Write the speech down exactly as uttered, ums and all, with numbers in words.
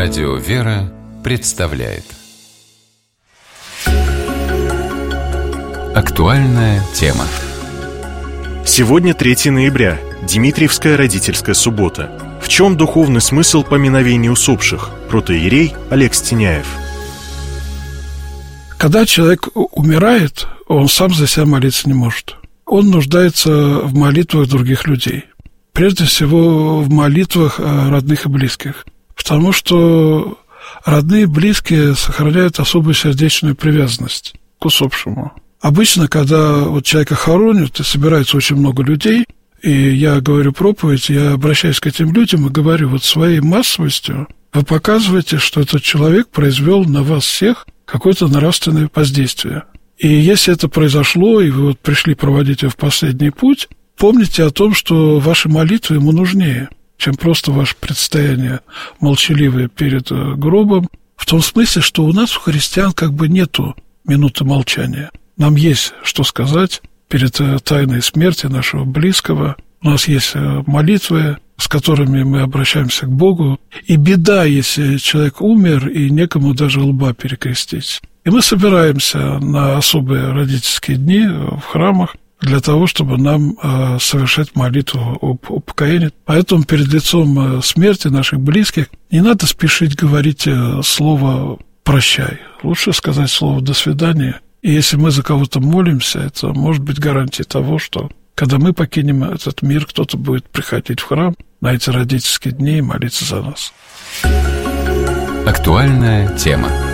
Радио «Вера» представляет актуальная тема. Сегодня третьего ноября, Димитриевская родительская суббота. В чем духовный смысл поминовения усопших? Протоиерей Олег Стеняев. Когда человек умирает, он сам за себя молиться не может. Он нуждается в молитвах других людей. Прежде всего, в молитвах родных и близких. Потому что родные и близкие сохраняют особую сердечную привязанность к усопшему. Обычно, когда вот человека хоронят, и собирается очень много людей, и я говорю проповедь, я обращаюсь к этим людям и говорю, вот своей массовостью вы показываете, что этот человек произвел на вас всех какое-то нравственное воздействие. И если это произошло, и вы вот пришли проводить его в последний путь, помните о том, что ваши молитвы ему нужнее, чем просто ваше предстояние молчаливое перед гробом, в том смысле, что у нас, у христиан, как бы нету минуты молчания. Нам есть что сказать перед тайной смерти нашего близкого. У нас есть молитвы, с которыми мы обращаемся к Богу. И беда, если человек умер, и некому даже лба перекрестить. И мы собираемся на особые родительские дни в храмах, для того, чтобы нам э, совершать молитву об упокоении. Поэтому перед лицом э, смерти наших близких не надо спешить говорить э, слово «прощай». Лучше сказать слово «до свидания». И если мы за кого-то молимся, это может быть гарантией того, что когда мы покинем этот мир, кто-то будет приходить в храм на эти родительские дни и молиться за нас. Актуальная тема.